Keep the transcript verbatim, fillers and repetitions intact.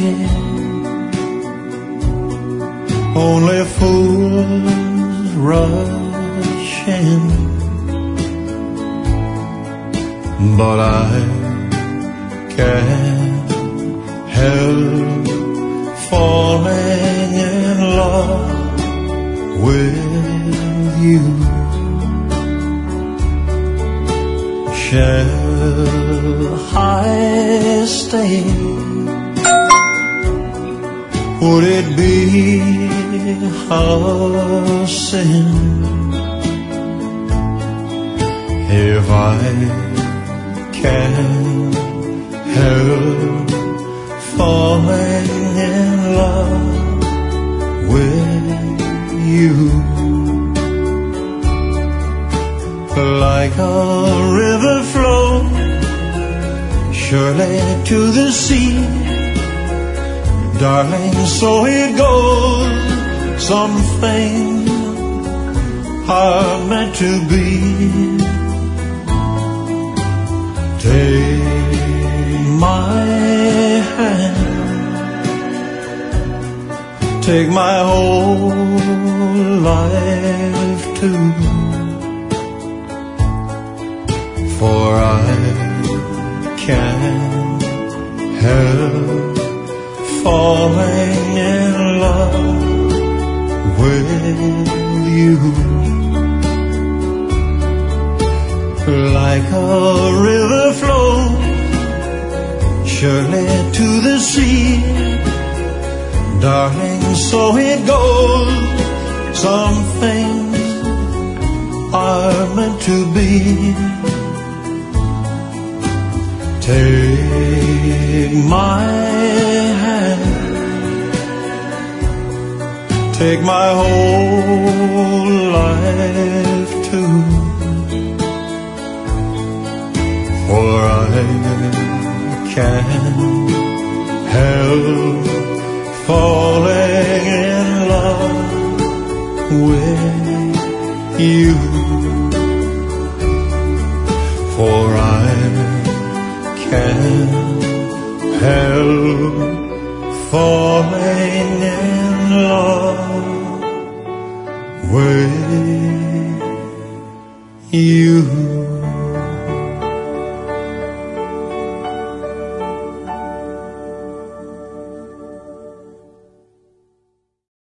Only fools rush in, but I can't help falling in love with you. Shall I stay? Would it be a sin if I can't help falling in love with you? Like a river flows surely to the sea, darling, so it goes. Some things are meant to be. Take my hand, take my whole life too, for I can't help falling in love with you. Like a river flows surely to the sea, darling, so it goes. Some things are meant to be. Take my hand, take my whole life too, for I can't help falling in love with you. For I can't help falling in love with you.